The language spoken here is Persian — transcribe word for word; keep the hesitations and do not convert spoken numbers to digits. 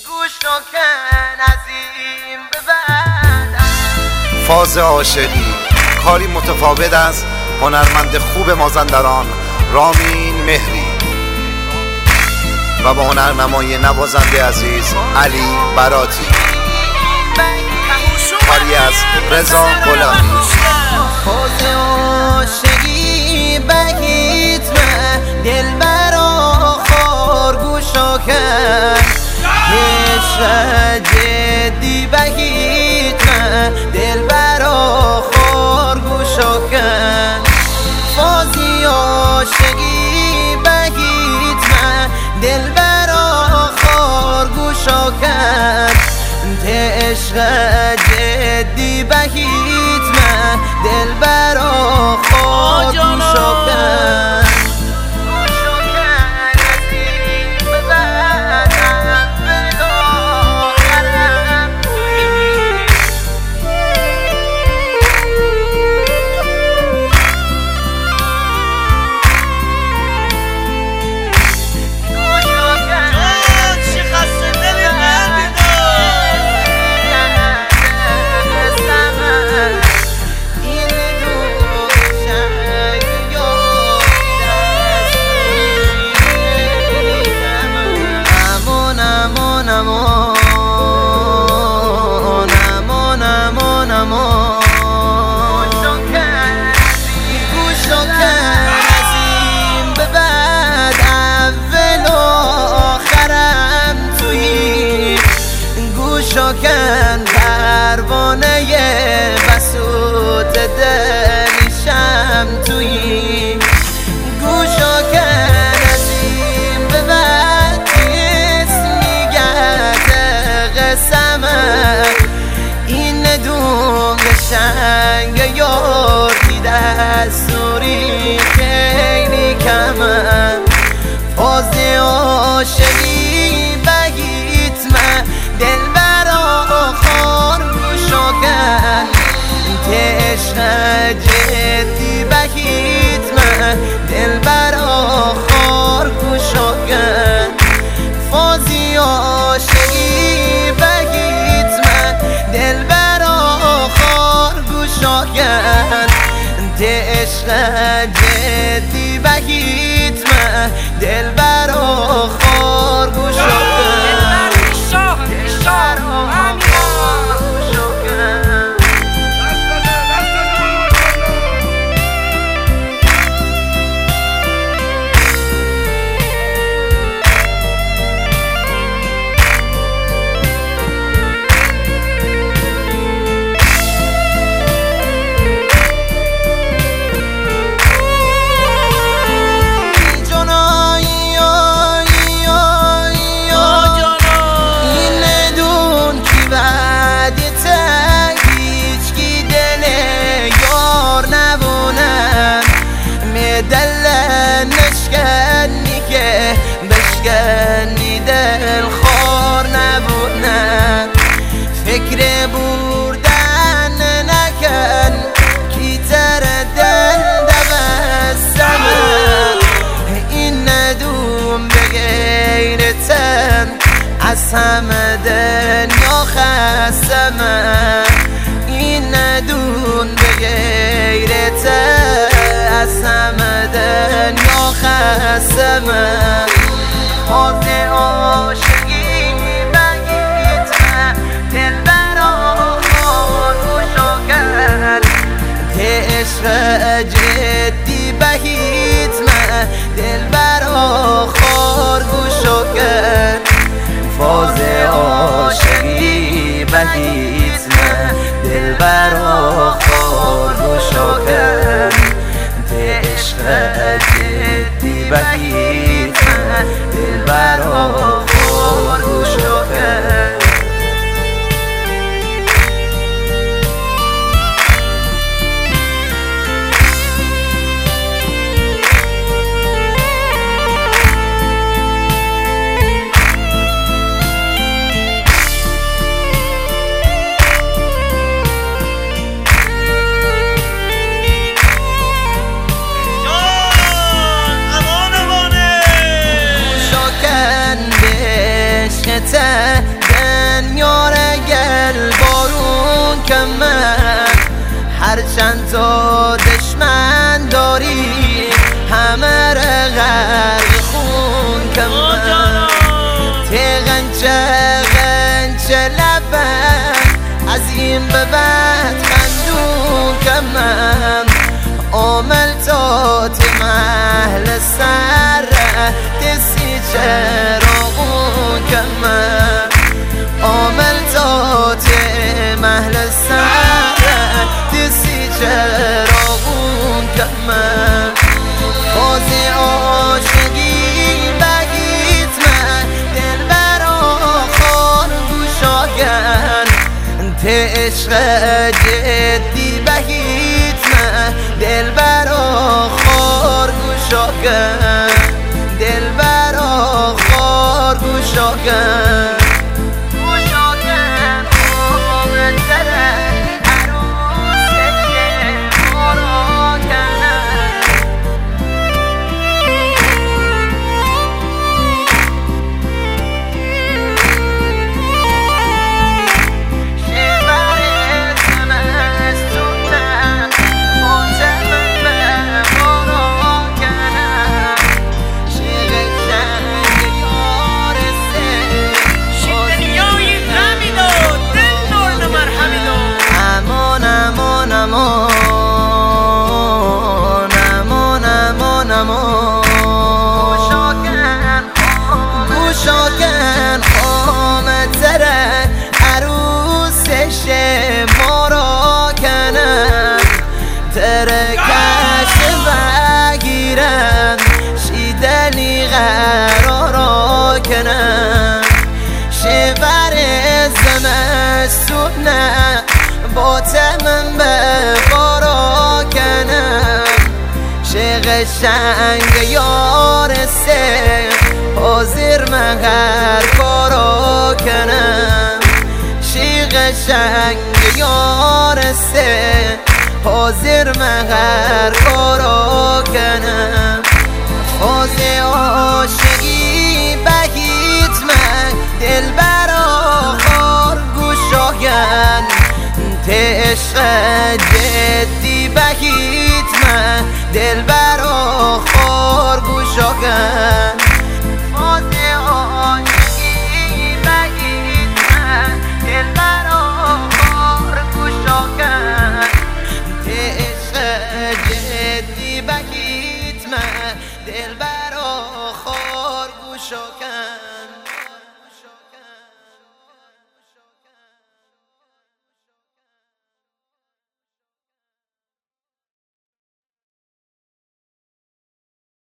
فاز عاشقی کاری متفاوت از هنرمند خوب مازندران رامین مهری و با هنرنمای نوازنده عزیز علی براتی، کاری از رضا غلامی. فاز عاشقی بگیت من دل برا خار گوشا کرد، عشق جدی بگیت من دل برا خار گوشا کرد. فازی عاشقی بگیت من دل برا خار گوشا کرد، عشق جدی بگیت من دل برا خار گوشا کرد. شکن پروانه بسوط دلیشم توی گوشا کن از این به بعد اسمیگت قسمه این ندون قشنگ یاری دستوری خیلی کمه. فاز عاشقی بگیت من دل عشق جدی بگیت من دل برا خار گوشا کن. فازی عاشقی بگیت من دل برا خار گوشا کن، عشق جدی بگیت من دل برا خار گوشا کن. بشکنی دل خور نبودن، فکر بردن نکن کی تر دل دوستمه این ندوم به غیرتن از همه دنیا خستمه این ندون به غیرتن از همه دنیا خستمه. فاز عاشقی بگیت من دل برا خار گوشا کرد، عشق جدی بگیت من دل برا خار گوشا کرد. فاز عاشقی بگیت من دل برا خار گوشا کرد، عشق جدی بگیت من چند تا دشمن داری همه را غرق خون کمن تی غنچه غنچه لبن از این به بعد خندون کمن عمل تا تی محل سر دستی چراغون کمن عمل تا تی محل سر دستی چراغون کمن بازی عاشقی بگیت من دل برا خان گوشاگن تی عشق جدی بگیت من دل برا خار گوشاگن دل برا خار گوشاگن گوشاگن خامه تره عروسش ما را کنم ترکش بگیرم شیدنی قرارا کنم شور زمستونه با تمن به بارا کنم قشنگ یار سه حاضر من هر کارا کنم شی قشنگ یار سه حاضر من هر کارا کنم فاز عاشقی بگیت من دل برا خار گوشاگن تی عشق جدی بگیت من دل برا